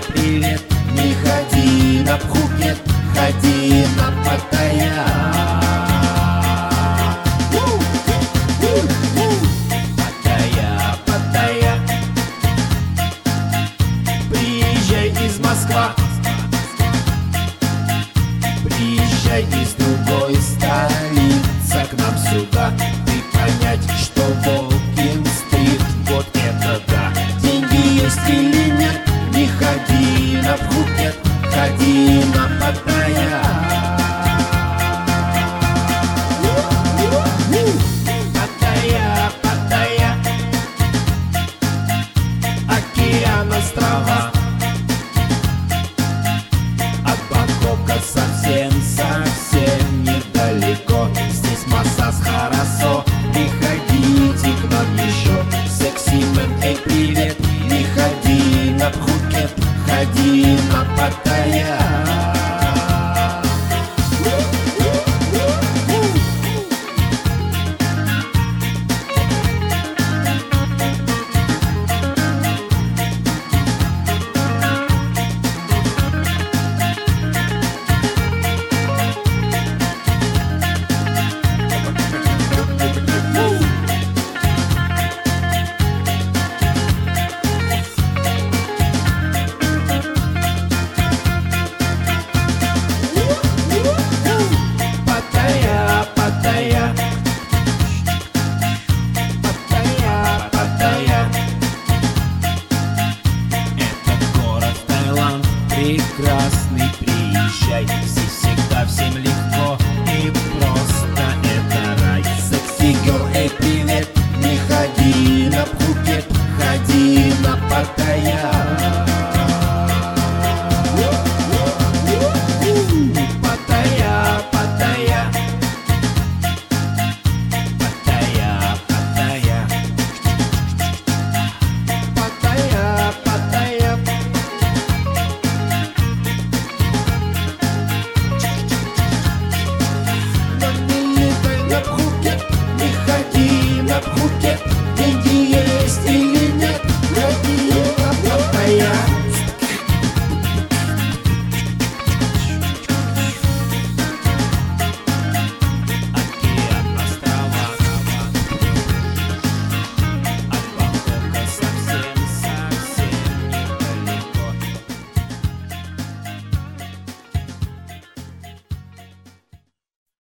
привет. Не ходи на Пхукет, ходи на Паттайя. Паттайя, Паттайя. Приезжай из Москвы, приезжай из другой столицы к нам сюда. Ты понять, что Волкин-стрит, вот это да. Деньги есть или нет, не ходи на Пхукет, ходи на Паттайя. Паттайя, Паттайя. Океан, острова. От Бангкока совсем недалеко. Здесь массаж хорошо, приходите к нам еще. Секси мэн, эй, привет. Не ходи на Пхукет, ходи на Паттайя. Паттайя, Паттайя. Паттайя, Паттайя. Это город Таиланд прекрасный, приезжай. Здесь всегда всем